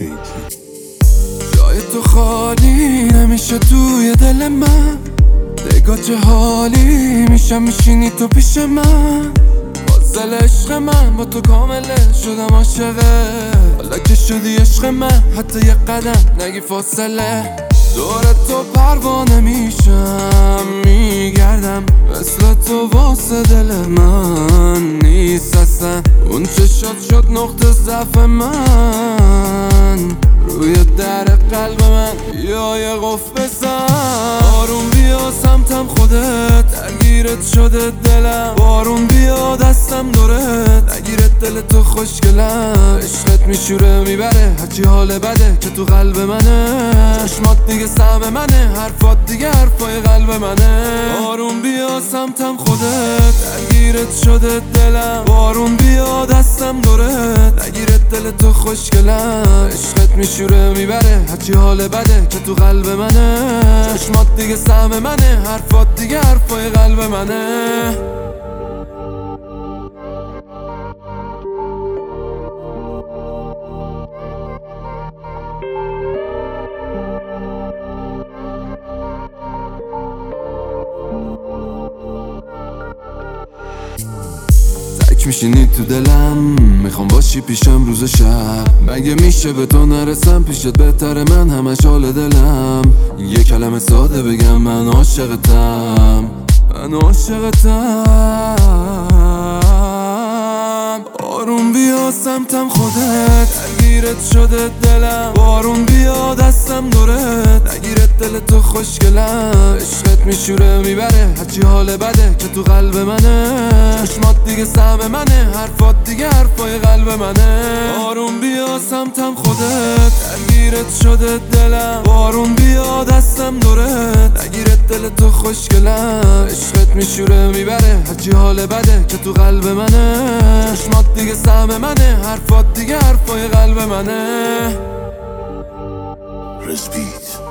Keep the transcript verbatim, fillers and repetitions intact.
جای تو خالی نمیشه توی دل من، نگاه چه حالی میشم میشینی تو پیش من. فاصل عشق من با تو کامله شدم عاشقه، حالا که شدی عشق من حتی یه قدم نگی فاصله. دور تو پروانه میشم میگردم، مثل تو واسه دل من نیست اصلا. اون چه شد شد نقطه ضعف من، روی در قلب من یا یه قفل بزن. آروم بیا سمتم خودت، درگیرت شده دلم. بارون بیا دستم دورت، نگیرت دل تو خوشگلم. عشقت میشوره میبره هرچی حال بده که تو قلب منه. چشمات دیگه سهم منه، حرفات دیگه حرفای قلب منه. آروم بیا سمتم خودت، درگیرت شده دلم. بارون بیا دستم دورت، نگیرت دل تو خوشگلم. عشقت میشوره میبره هرچی حال بده که تو قلب منه. چشمات دیگه سهم منه، حرفات دیگه حرفای قلب منه. تک میشینی تو دلم، میخوام باشی پیشم روز و شب. مگه میشه به تو نرسم پیشت بهتره من همش حال دلم. یه کلمه ساده بگم من عاشقتم، من عاشقتم. آروم بیا سمتم خودت، درگیرت شده دلم. بارون بیا دستم دورت، نگیرت دل تو خوشگلم. عشقت میشوره میبره هرچی حال بده که تو قلب منه. چشمات دیگه سهم منه، حرفات دیگه حرفای قلب منه. آروم بیا سمتم خودت، درگیرت شده دلم. بارون بیا دستم دورت، نگیرت دل تو خوشگلم. عشقت میشوره میبره هرچی حال بده که تو قلب منه. چشمات دیگه سهم منه، حرفات دیگه حرفای قلب منه. رسپیت